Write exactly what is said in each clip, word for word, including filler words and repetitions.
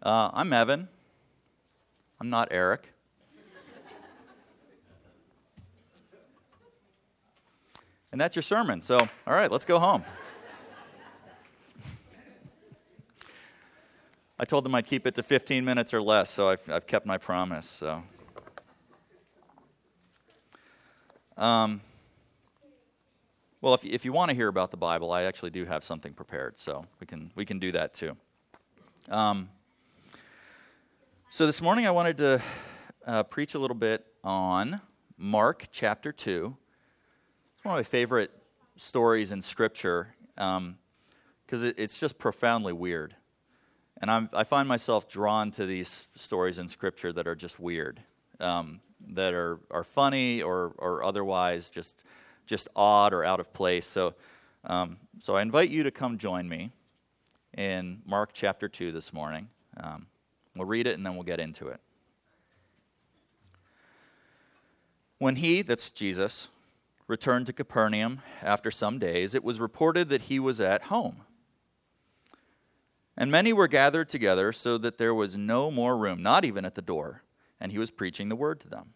Uh, I'm Evan. I'm not Eric. And that's your sermon. So, all right, let's go home. I told them I'd keep it to fifteen minutes or less, so I've, I've kept my promise. So, um, well, if if you want to hear about the Bible, I actually do have something prepared, so we can we can do that too. Um, so this morning I wanted to uh, preach a little bit on Mark chapter two. It's one of my favorite stories in Scripture because um, it, it's just profoundly weird. And I'm, I find myself drawn to these stories in Scripture that are just weird, um, that are, are funny or or otherwise just just odd or out of place. So, um, so I invite you to come join me in Mark chapter two this morning. Um, we'll read it and then we'll get into it. When he, that's Jesus, returned to Capernaum after some days, it was reported that he was at home. And many were gathered together so that there was no more room, not even at the door, and he was preaching the word to them.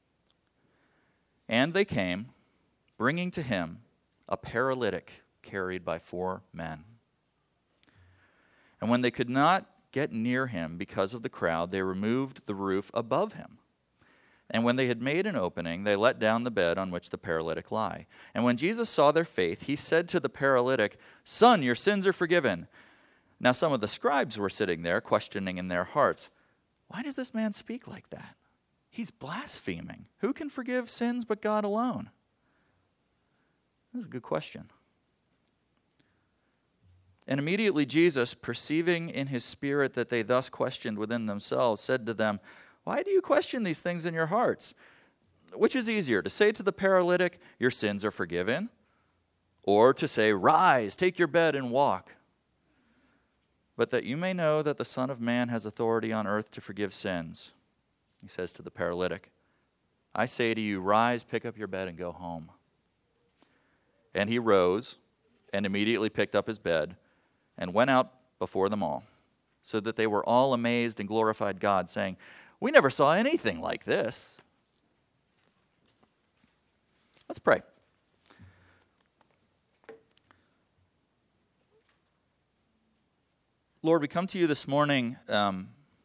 And they came, bringing to him a paralytic carried by four men. And when they could not get near him because of the crowd, they removed the roof above him. And when they had made an opening, they let down the bed on which the paralytic lay. And when Jesus saw their faith, he said to the paralytic, "Son, your sins are forgiven." Now some of the scribes were sitting there, questioning in their hearts, "Why does this man speak like that? He's blaspheming. Who can forgive sins but God alone?" That's a good question. And immediately Jesus, perceiving in his spirit that they thus questioned within themselves, said to them, "Why do you question these things in your hearts? Which is easier, to say to the paralytic, 'Your sins are forgiven,' or to say, 'Rise, take your bed and walk'? But that you may know that the Son of Man has authority on earth to forgive sins," he says to the paralytic, "I say to you, rise, pick up your bed, and go home." And he rose and immediately picked up his bed and went out before them all, so that they were all amazed and glorified God, saying, "We never saw anything like this." Let's pray. Lord, we come to you this morning um,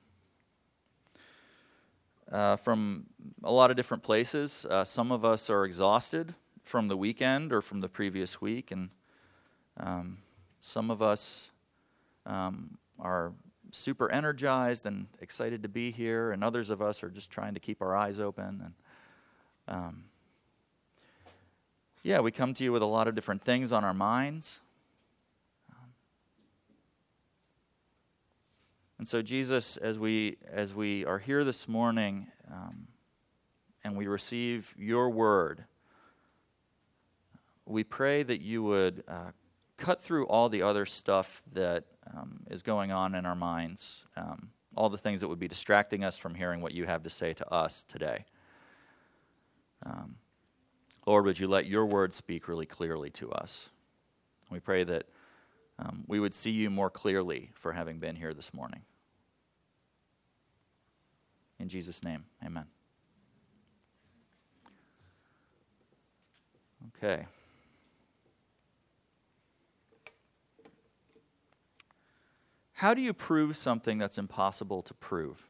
uh, from a lot of different places. Uh, some of us are exhausted from the weekend or from the previous week, and um, some of us um, are super energized and excited to be here, and others of us are just trying to keep our eyes open. And um, yeah, we come to you with a lot of different things on our minds. And so, Jesus, as we as we are here this morning um, and we receive your word, we pray that you would uh, cut through all the other stuff that um, is going on in our minds, um, all the things that would be distracting us from hearing what you have to say to us today. Um, Lord, would you let your word speak really clearly to us? We pray that Um, we would see you more clearly for having been here this morning. In Jesus' name, amen. Okay. How do you prove something that's impossible to prove?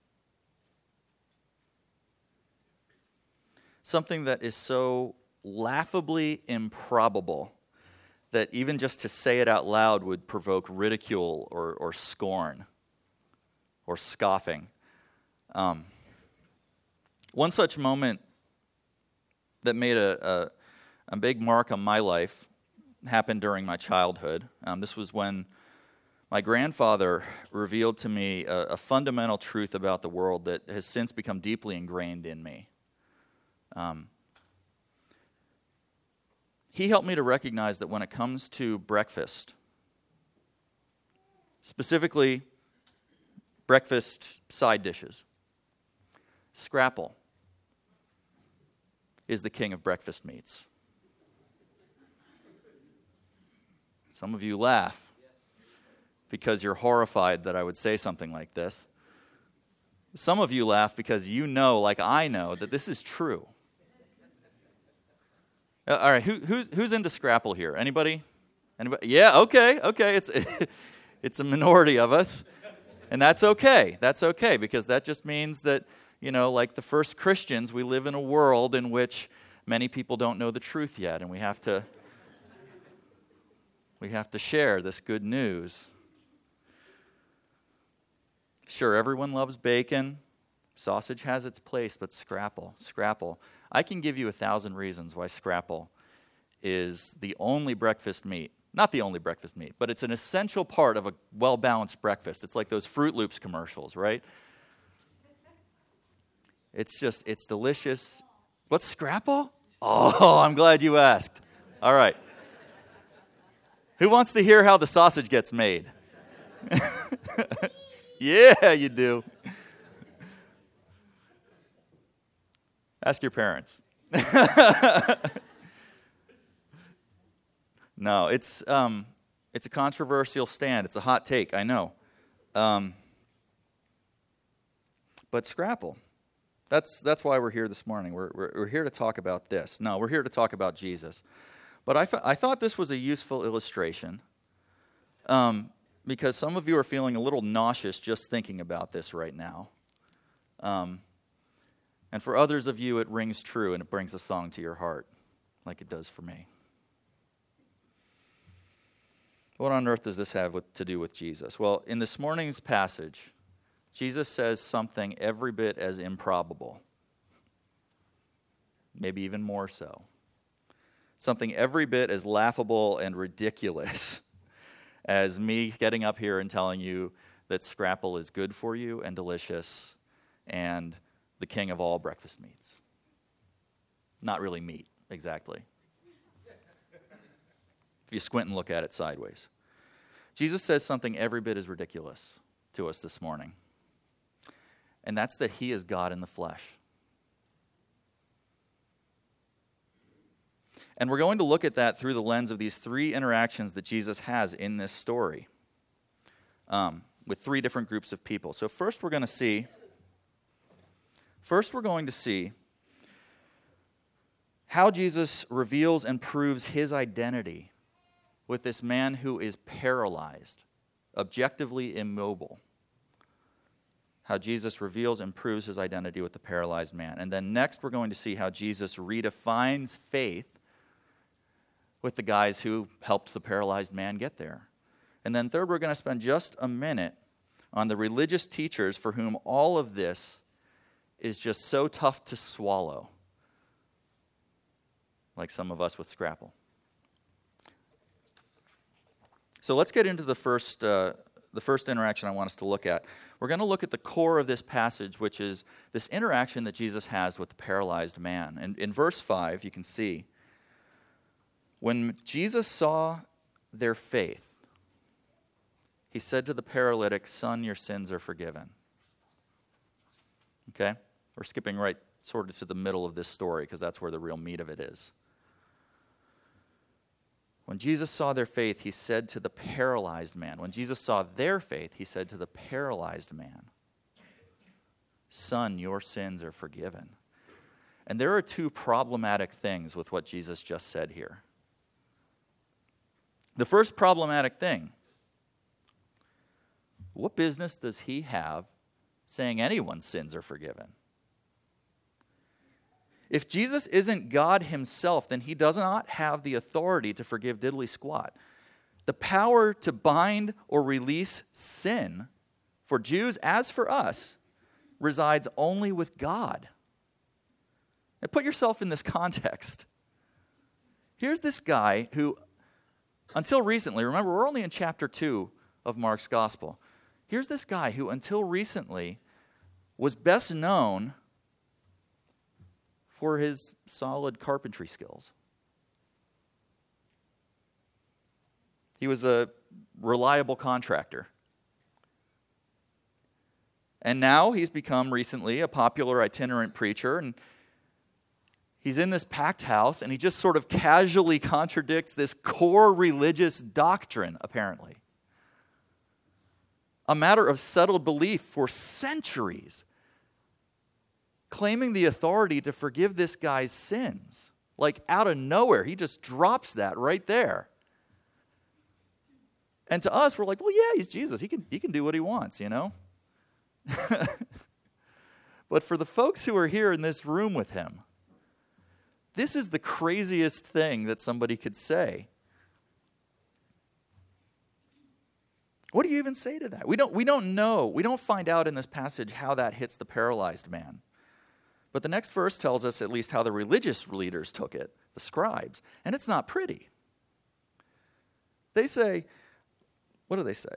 Something that is so laughably improbable that even just to say it out loud would provoke ridicule or, or scorn or scoffing. Um, one such moment that made a, a, a big mark on my life happened during my childhood. Um, this was when my grandfather revealed to me a, a fundamental truth about the world that has since become deeply ingrained in me. Um, He helped me to recognize that when it comes to breakfast, specifically breakfast side dishes, scrapple is the king of breakfast meats. Some of you laugh. because you're horrified that I would say something like this. Some of you laugh because you know, like I know, that this is true. Uh, all right, who, who, who's into Scrapple here? Anybody? Anybody? Yeah, okay, okay. It's, it's a minority of us, and that's okay. That's okay, because that just means that, you know, like the first Christians, we live in a world in which many people don't know the truth yet, and we have to, we have to share this good news. Sure, everyone loves bacon. Sausage has its place, but scrapple, scrapple. I can give you a thousand reasons why scrapple is the only breakfast meat. Not the only breakfast meat, but it's an essential part of a well-balanced breakfast. It's like those Fruit Loops commercials, right? It's just, it's delicious. What's scrapple? Oh, I'm glad you asked. All right. Who wants to hear how the sausage gets made? Yeah, you do. Ask your parents. No, it's um, it's a controversial stand. It's a hot take, I know. Um, but scrapple. That's that's why we're here this morning. We're, we're we're here to talk about this. No, we're here to talk about Jesus. But I, f- I thought this was a useful illustration um, because some of you are feeling a little nauseous just thinking about this right now. Um, and for others of you, it rings true and it brings a song to your heart like it does for me. What on earth does this have with, to do with Jesus? Well, in this morning's passage, Jesus says something every bit as improbable, maybe even more so. Something every bit as laughable and ridiculous as me getting up here and telling you that scrapple is good for you and delicious and the king of all breakfast meats. Not really meat, exactly. If you squint and look at it sideways. Jesus says something every bit as ridiculous to us this morning. And that's that he is God in the flesh. And we're going to look at that through the lens of these three interactions that Jesus has in this story um, with three different groups of people. So first we're going to see, first we're going to see how Jesus reveals and proves his identity with this man who is paralyzed, objectively immobile. How Jesus reveals and proves his identity with the paralyzed man. And then next we're going to see how Jesus redefines faith with the guys who helped the paralyzed man get there. And then third, we're going to spend just a minute on the religious teachers for whom all of this is just so tough to swallow, like some of us with scrapple. So let's get into the first, uh, the first interaction I want us to look at. We're going to look at the core of this passage, which is this interaction that Jesus has with the paralyzed man. And in verse five, you can see, when Jesus saw their faith, he said to the paralytic, "Son, your sins are forgiven." Okay? We're skipping right sort of to the middle of this story because that's where the real meat of it is. When Jesus saw their faith, he said to the paralyzed man. When Jesus saw their faith, he said to the paralyzed man, "Son, your sins are forgiven." And there are two problematic things with what Jesus just said here. The first problematic thing, what business does he have saying anyone's sins are forgiven? If Jesus isn't God himself, then he does not have the authority to forgive diddly squat. The power to bind or release sin, for Jews as for us, resides only with God. Now put yourself in this context. Here's this guy who, until recently, remember we're only in chapter two of Mark's gospel. Here's this guy who until recently was best known for his solid carpentry skills. He was a reliable contractor. And now he's become recently a popular itinerant preacher, and he's in this packed house, and he just sort of casually contradicts this core religious doctrine, apparently. a matter of settled belief for centuries, claiming the authority to forgive this guy's sins. Like out of nowhere, he just drops that right there. And to us, we're like, well, yeah, he's Jesus. He can, he can do what he wants, you know? But for the folks who are here in this room with him, this is the craziest thing that somebody could say. What do you even say to that? We don't, we don't know. We don't find out in this passage how that hits the paralyzed man. But the next verse tells us at least how the religious leaders took it, the scribes. And it's not pretty. They say, what do they say?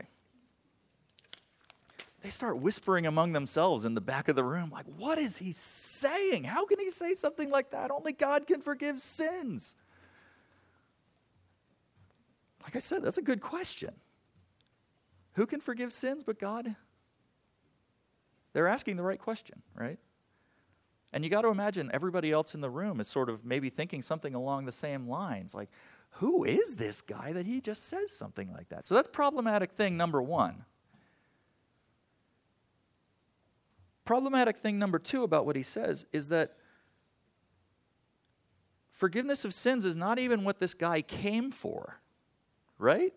They start whispering among themselves in the back of the room, like, what is he saying? How can he say something like that? Only God can forgive sins. Like I said, that's a good question. Who can forgive sins but God? They're asking the right question, right? And you got to imagine everybody else in the room is sort of maybe thinking something along the same lines, like, who is this guy that he just says something like that? So that's problematic thing number one. Problematic thing number two about what he says is that forgiveness of sins is not even what this guy came for, right?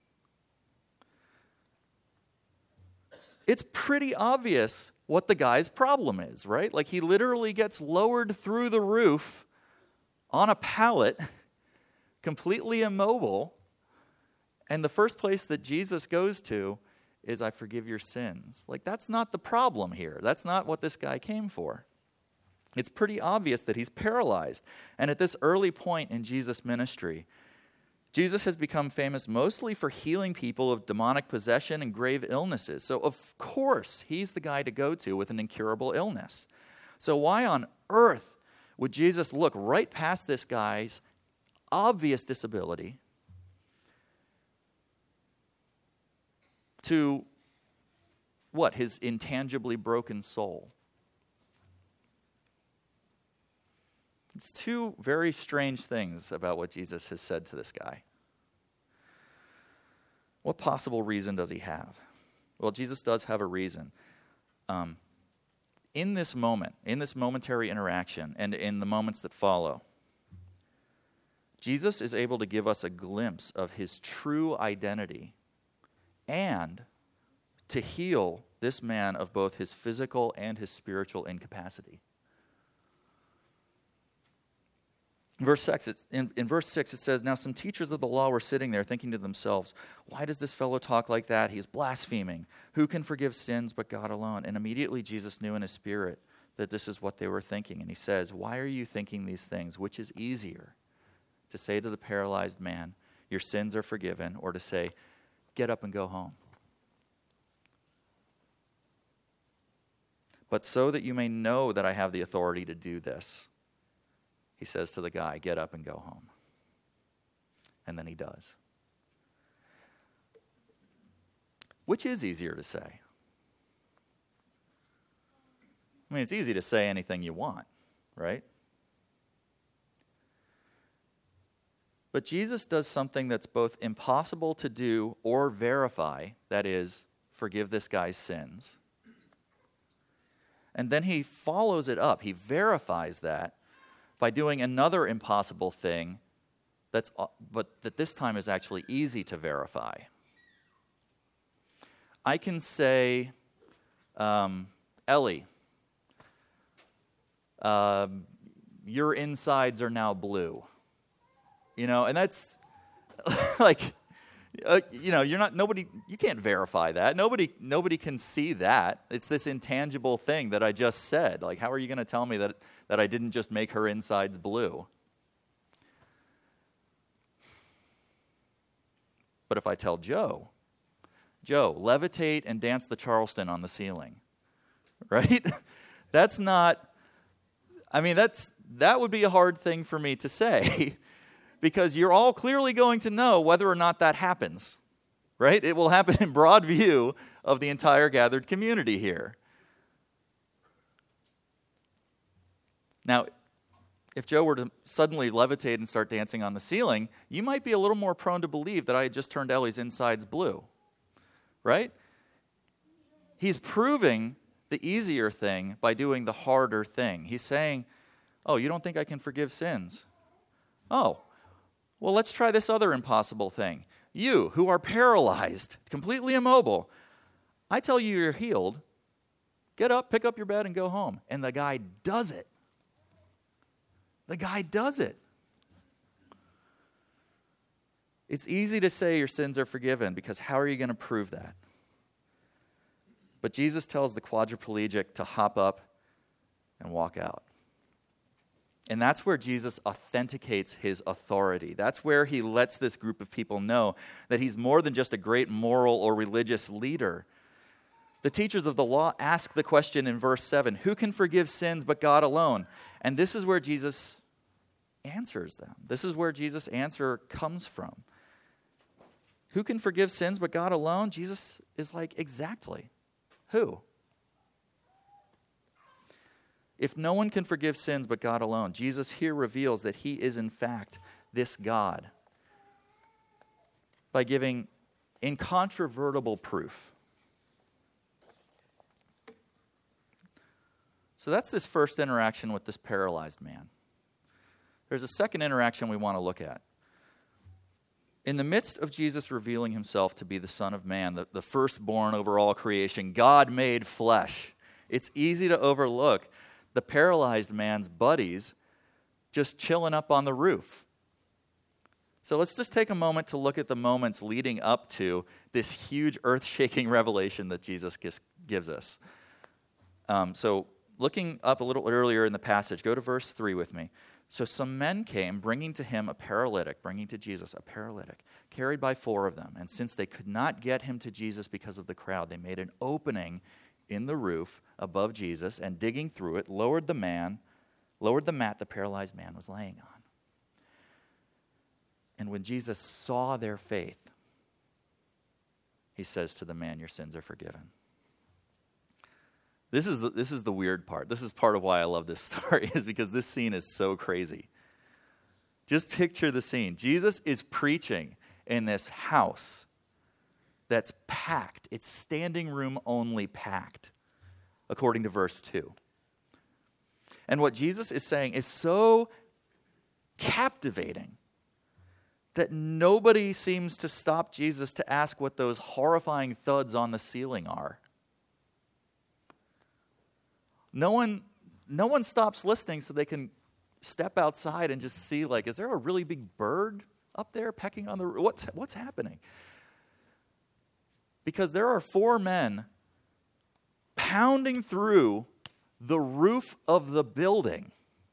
It's pretty obvious what the guy's problem is, right? Like he literally gets lowered through the roof on a pallet, completely immobile, and the first place that Jesus goes to is, I forgive your sins. Like that's not the problem here. That's not what this guy came for. It's pretty obvious that he's paralyzed. And at this early point in Jesus' ministry, Jesus has become famous mostly for healing people of demonic possession and grave illnesses. So of course, he's the guy to go to with an incurable illness. So why on earth would Jesus look right past this guy's obvious disability to what? His intangibly broken soul. It's two very strange things about what Jesus has said to this guy. What possible reason does he have? Well, Jesus does have a reason. Um, in this moment, in this momentary interaction, and in the moments that follow, Jesus is able to give us a glimpse of his true identity and to heal this man of both his physical and his spiritual incapacity. Verse six, it's, in, in verse six, it says, now some teachers of the law were sitting there thinking to themselves, why does this fellow talk like that? He is blaspheming. Who can forgive sins but God alone? And immediately Jesus knew in his spirit that this is what they were thinking. And he says, why are you thinking these things? Which is easier, to say to the paralyzed man, your sins are forgiven, or to say, get up and go home? But so that you may know that I have the authority to do this, he says to the guy, get up and go home. And then he does. Which is easier to say? I mean, it's easy to say anything you want, right? But Jesus does something that's both impossible to do or verify, that is, forgive this guy's sins. And then he follows it up. He verifies that by doing another impossible thing, that's, but that this time is actually easy to verify. I can say, um, Ellie, uh, your insides are now blue. You know, and that's like, uh, you know, you're not, nobody, you can't verify that. Nobody, nobody can see that. It's this intangible thing that I just said. Like, how are you going to tell me that, that I didn't just make her insides blue? But if I tell Joe, Joe, levitate and dance the Charleston on the ceiling, right? That's not, I mean, that's, that would be a hard thing for me to say. Because you're all clearly going to know whether or not that happens, right? It will happen in broad view of the entire gathered community here. Now, if Joe were to suddenly levitate and start dancing on the ceiling, you might be a little more prone to believe that I had just turned Ellie's insides blue, right? He's proving the easier thing by doing the harder thing. He's saying, oh, you don't think I can forgive sins? Oh, well, let's try this other impossible thing. You, who are paralyzed, completely immobile, I tell you you're healed. Get up, pick up your bed, and go home. And the guy does it. The guy does it. It's easy to say your sins are forgiven because how are you going to prove that? But Jesus tells the quadriplegic to hop up and walk out. And that's where Jesus authenticates his authority. That's where he lets this group of people know that he's more than just a great moral or religious leader. The teachers of the law ask the question in verse seven, who can forgive sins but God alone? And this is where Jesus answers them. This is where Jesus' answer comes from. Who can forgive sins but God alone? Jesus is like, exactly. Who? If no one can forgive sins but God alone, Jesus here reveals that he is in fact this God by giving incontrovertible proof. So that's this first interaction with this paralyzed man. There's a second interaction we want to look at. In the midst of Jesus revealing himself to be the Son of Man, the, the firstborn over all creation, God made flesh, it's easy to overlook the paralyzed man's buddies just chilling up on the roof. So let's just take a moment to look at the moments leading up to this huge earth-shaking revelation that Jesus gives us. Um, so looking up a little earlier in the passage, go to verse three with me. So some men came, bringing to him a paralytic, bringing to Jesus a paralytic, carried by four of them. And since they could not get him to Jesus because of the crowd, they made an opening in the roof above Jesus, and digging through it, lowered the man, lowered the mat the paralyzed man was laying on. And when Jesus saw their faith, he says to the man, your sins are forgiven. This is the, this is the weird part. This is part of why I love this story, is because this scene is so crazy. Just picture the scene. Jesus is preaching in this house that's packed. It's standing room only packed, according to verse two. And what Jesus is saying is so captivating that nobody seems to stop Jesus to ask what those horrifying thuds on the ceiling are. No one, no one stops listening so they can step outside and just see, like, is there a really big bird up there pecking on the roof? What's, what's happening? Because there are four men pounding through the roof of the building.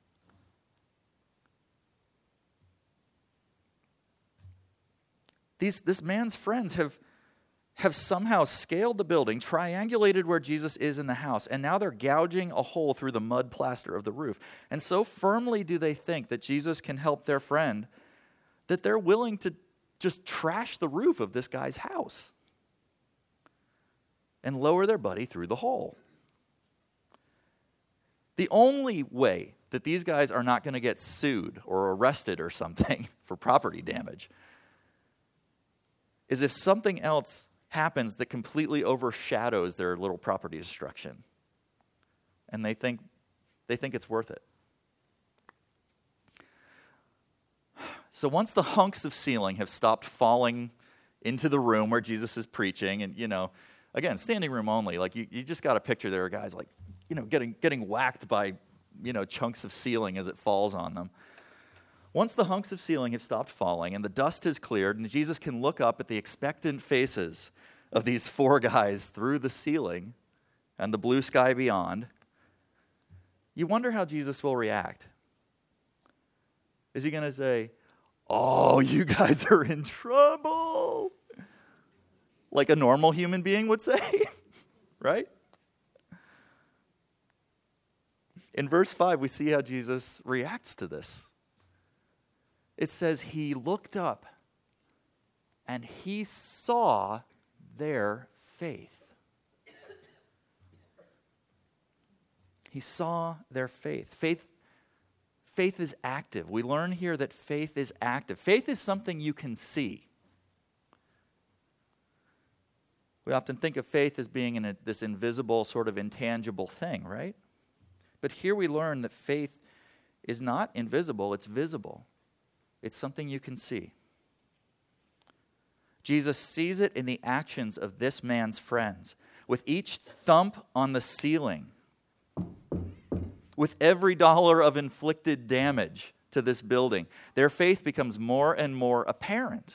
These, this man's friends have have somehow scaled the building, triangulated where Jesus is in the house, and now they're gouging a hole through the mud plaster of the roof. And so firmly do they think that Jesus can help their friend that they're willing to just trash the roof of this guy's house and lower their buddy through the hole. The only way that these guys are not going to get sued or arrested or something for property damage is if something else happens that completely overshadows their little property destruction. And they think they think it's worth it. So once the hunks of ceiling have stopped falling into the room where Jesus is preaching, and, you know, again, standing room only, like you, you just got to picture there are guys like, you know, getting getting whacked by, you know, chunks of ceiling as it falls on them. Once the hunks of ceiling have stopped falling and the dust has cleared and Jesus can look up at the expectant faces of these four guys through the ceiling and the blue sky beyond, you wonder how Jesus will react. Is he going to say, oh, you guys are in trouble? Like a normal human being would say, right? In verse five, we see how Jesus reacts to this. It says he looked up and he saw their faith. He saw their faith. Faith, faith is active. We learn here that faith is active. Faith is something you can see. We often think of faith as being in a, this invisible, sort of intangible thing, right? But here we learn that faith is not invisible, it's visible. It's something you can see. Jesus sees it in the actions of this man's friends, with each thump on the ceiling, with every dollar of inflicted damage to this building. Their faith becomes more and more apparent.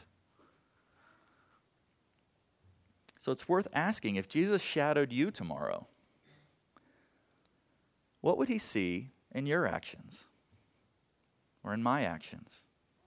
So it's worth asking, if Jesus shadowed you tomorrow, what would he see in your actions or in my actions?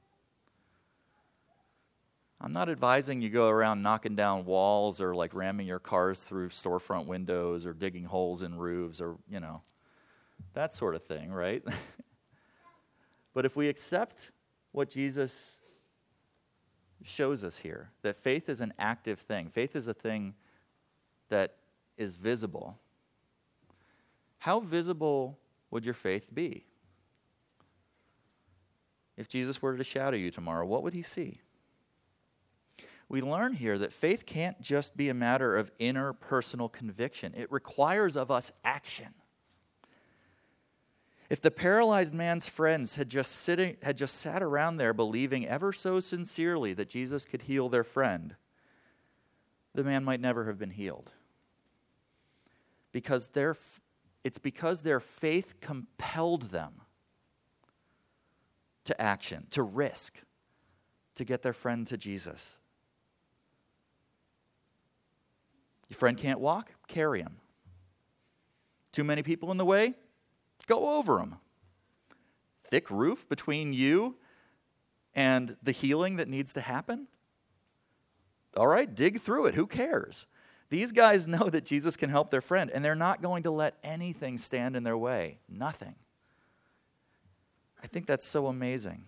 I'm not advising you go around knocking down walls or like ramming your cars through storefront windows or digging holes in roofs or, you know, that sort of thing, right? But if we accept what Jesus shows us here, that faith is an active thing, faith is a thing that is visible, how visible would your faith be? If Jesus were to shadow you tomorrow, what would he see? We learn here that faith can't just be a matter of inner personal conviction. It requires of us action. If the paralyzed man's friends had just sitting, had just sat around there believing ever so sincerely that Jesus could heal their friend, the man might never have been healed. Because their, it's because their faith compelled them to action, to risk, to get their friend to Jesus. Your friend can't walk? Carry him. Too many people in the way? Go over them. Thick roof between you and the healing that needs to happen? All right, dig through it. Who cares? These guys know that Jesus can help their friend, and they're not going to let anything stand in their way. Nothing. I think that's so amazing.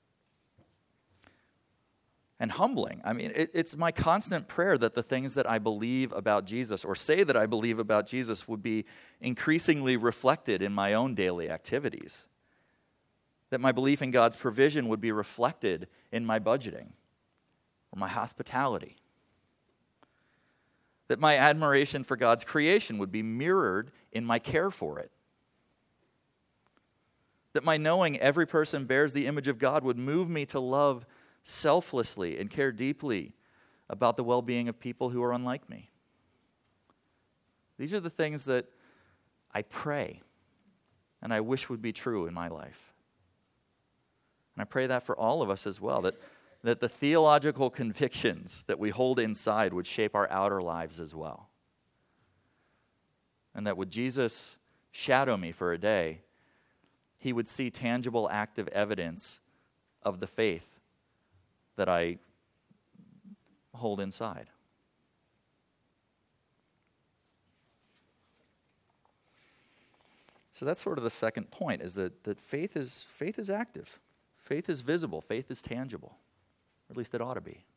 And humbling. I mean, it, it's my constant prayer that the things that I believe about Jesus or say that I believe about Jesus would be increasingly reflected in my own daily activities. That my belief in God's provision would be reflected in my budgeting or my hospitality. That my admiration for God's creation would be mirrored in my care for it. That my knowing every person bears the image of God would move me to love selflessly and care deeply about the well-being of people who are unlike me. These are the things that I pray and I wish would be true in my life. And I pray that for all of us as well, that, that the theological convictions that we hold inside would shape our outer lives as well. And that would Jesus shadow me for a day, he would see tangible, active evidence of the faith that I hold inside. So that's sort of the second point, is that, that faith is faith is active. Faith is visible. Faith is tangible. Or at least it ought to be.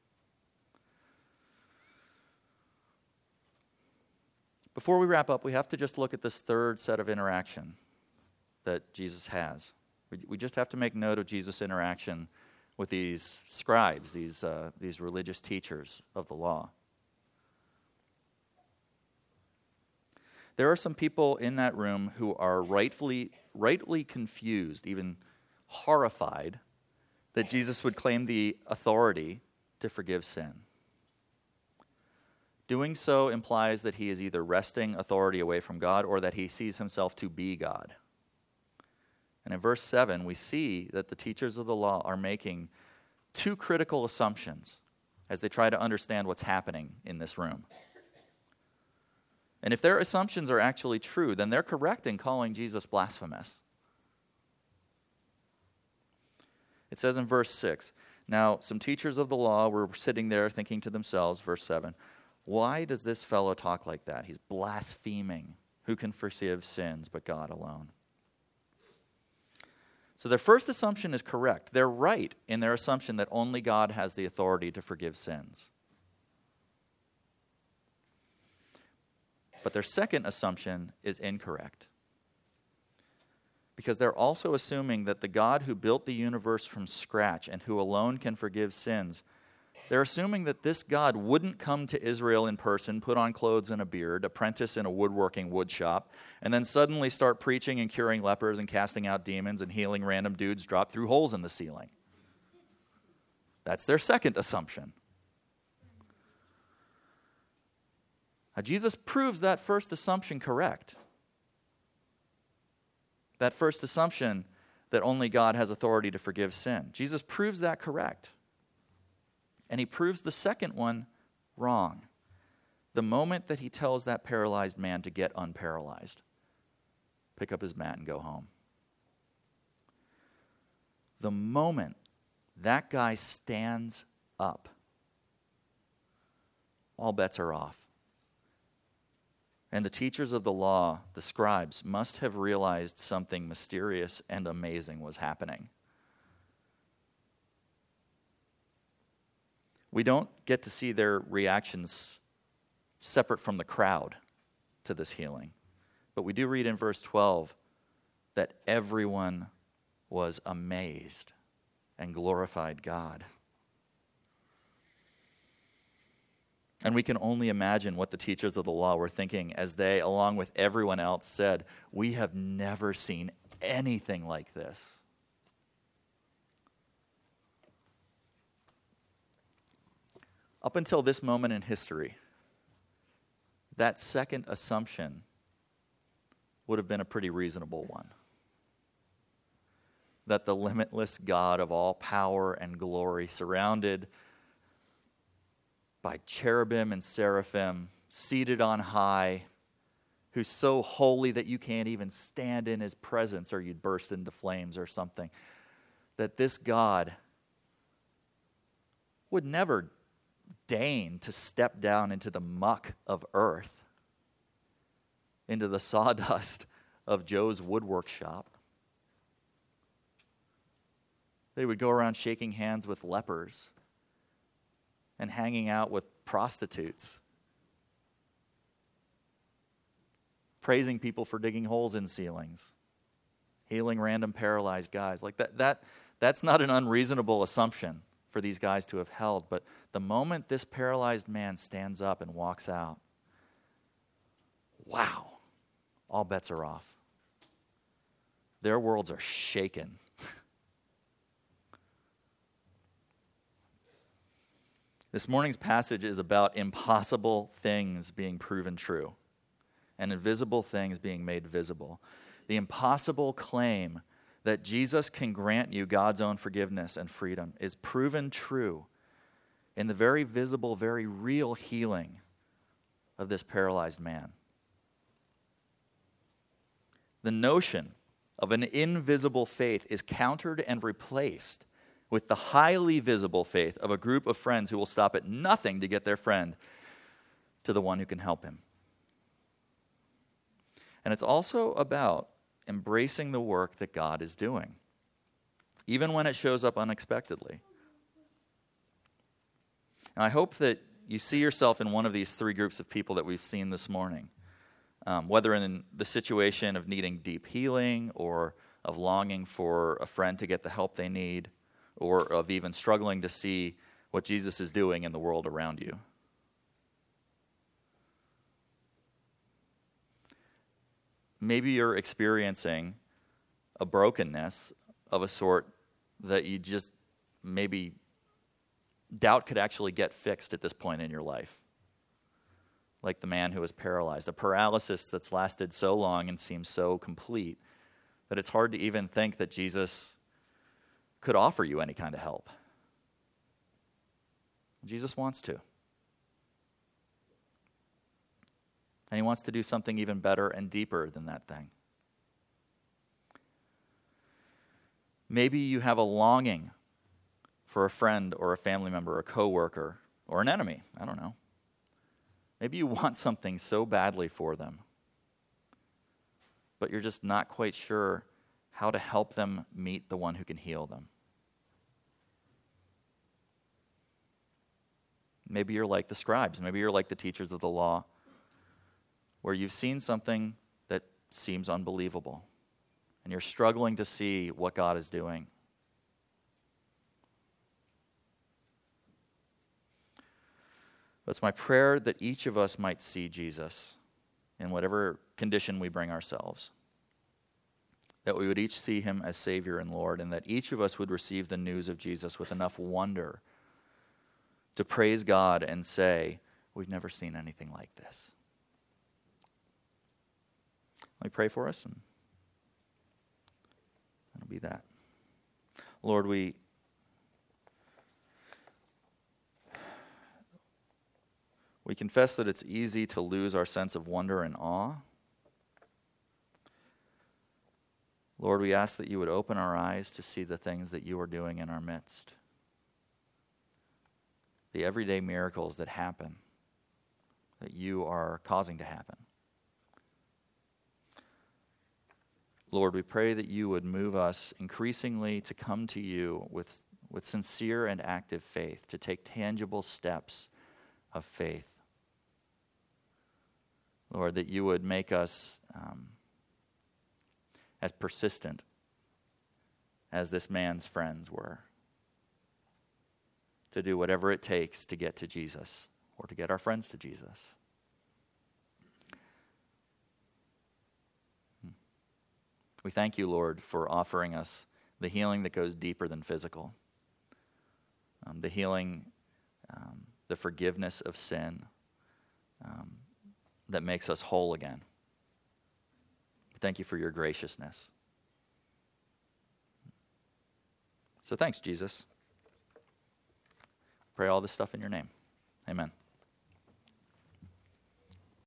Before we wrap up, we have to just look at this third set of interaction that Jesus has. We, we just have to make note of Jesus' interaction with these scribes, these, uh, these religious teachers of the law. There are some people in that room who are rightfully, rightly confused, even horrified, that Jesus would claim the authority to forgive sin. Doing so implies that he is either wresting authority away from God or that he sees himself to be God. And in verse seven, we see that the teachers of the law are making two critical assumptions as they try to understand what's happening in this room. And if their assumptions are actually true, then they're correct in calling Jesus blasphemous. It says in verse six, now some teachers of the law were sitting there thinking to themselves, verse seven, why does this fellow talk like that? He's blaspheming. Who can forgive sins but God alone? So their first assumption is correct. They're right in their assumption that only God has the authority to forgive sins. But their second assumption is incorrect. Because they're also assuming that the God who built the universe from scratch and who alone can forgive sins They're assuming that this God wouldn't come to Israel in person, put on clothes and a beard, apprentice in a woodworking wood shop, and then suddenly start preaching and curing lepers and casting out demons and healing random dudes dropped through holes in the ceiling. That's their second assumption. Now, Jesus proves that first assumption correct. That first assumption that only God has authority to forgive sin. Jesus proves that correct. And he proves the second one wrong. The moment that he tells that paralyzed man to get unparalyzed, pick up his mat and go home. The moment that guy stands up, all bets are off. And the teachers of the law, the scribes, must have realized something mysterious and amazing was happening. We don't get to see their reactions separate from the crowd to this healing. But we do read in verse twelve that everyone was amazed and glorified God. And we can only imagine what the teachers of the law were thinking as they, along with everyone else, said, "We have never seen anything like this." Up until this moment in history, that second assumption would have been a pretty reasonable one. That the limitless God of all power and glory, surrounded by cherubim and seraphim, seated on high, who's so holy that you can't even stand in his presence or you'd burst into flames or something, that this God would never deign to step down into the muck of earth, into the sawdust of Joe's woodwork shop. They would go around shaking hands with lepers and hanging out with prostitutes, praising people for digging holes in ceilings, healing random paralyzed guys. Like that, that that's not an unreasonable assumption for these guys to have held. But the moment this paralyzed man stands up and walks out, wow, all bets are off. Their worlds are shaken. This morning's passage is about impossible things being proven true and invisible things being made visible. The impossible claim that Jesus can grant you God's own forgiveness and freedom is proven true in the very visible, very real healing of this paralyzed man. The notion of an invisible faith is countered and replaced with the highly visible faith of a group of friends who will stop at nothing to get their friend to the one who can help him. And it's also about embracing the work that God is doing, even when it shows up unexpectedly. And I hope that you see yourself in one of these three groups of people that we've seen this morning, um, whether in the situation of needing deep healing or of longing for a friend to get the help they need, or of even struggling to see what Jesus is doing in the world around you. Maybe you're experiencing a brokenness of a sort that you just maybe doubt could actually get fixed at this point in your life. Like the man who was paralyzed, a paralysis that's lasted so long and seems so complete that it's hard to even think that Jesus could offer you any kind of help. Jesus wants to. And he wants to do something even better and deeper than that thing. Maybe you have a longing for a friend or a family member, a coworker, or an enemy. I don't know. Maybe you want something so badly for them, but you're just not quite sure how to help them meet the one who can heal them. Maybe you're like the scribes. Maybe you're like the teachers of the law, where you've seen something that seems unbelievable, and you're struggling to see what God is doing. But it's my prayer that each of us might see Jesus in whatever condition we bring ourselves. That we would each see him as Savior and Lord, and that each of us would receive the news of Jesus with enough wonder to praise God and say, we've never seen anything like this. Let me pray for us, and that'll be that. Lord, we we confess that it's easy to lose our sense of wonder and awe. Lord, we ask that you would open our eyes to see the things that you are doing in our midst. The everyday miracles that happen, that you are causing to happen. Lord, we pray that you would move us increasingly to come to you with, with sincere and active faith, to take tangible steps of faith. Lord, that you would make us um, as persistent as this man's friends were, to do whatever it takes to get to Jesus or to get our friends to Jesus. We thank you, Lord, for offering us the healing that goes deeper than physical, um, the healing, um, the forgiveness of sin um, that makes us whole again. Thank you for your graciousness. So thanks, Jesus. Pray all this stuff in your name. Amen.